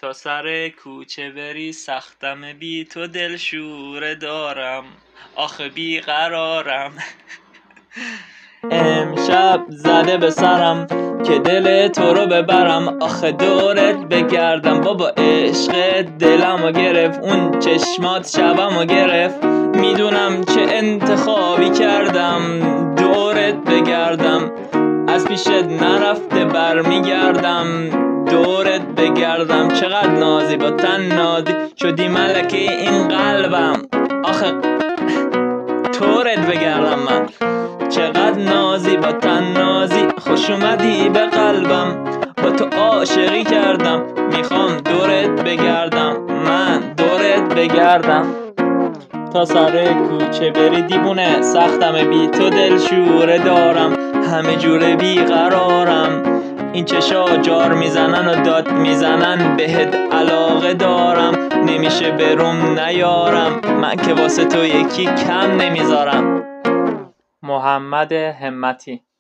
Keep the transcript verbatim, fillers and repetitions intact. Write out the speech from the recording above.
تا سر کوچه بری سختم بی تو دلشوره دارم آخه بی قرارم. امشب زده به سرم که دل تو رو ببرم آخه دورت بگردم بابا عشق دلمو گرفت اون چشمات شبمو گرفت میدونم چه انتخابی کردم دورت بگردم از پیشت نرفته برمیگردم دورت بگردم چقدر نازی با تن نازی شدی ملکه این قلبم آخه دورت بگردم من چقدر نازی با تن نازی خوش اومدی به قلبم با تو عاشقی کردم میخوام دورت بگردم من دورت بگردم تا سر کوچه بری دیوونه سختم بی تو دلشوره دارم همه جوره بیقرارم این چشا جار میزنن و داد میزنن بهت علاقه دارم نمیشه بروم نیارم من که واسه تو یکی کم نمیذارم. محمد همتی.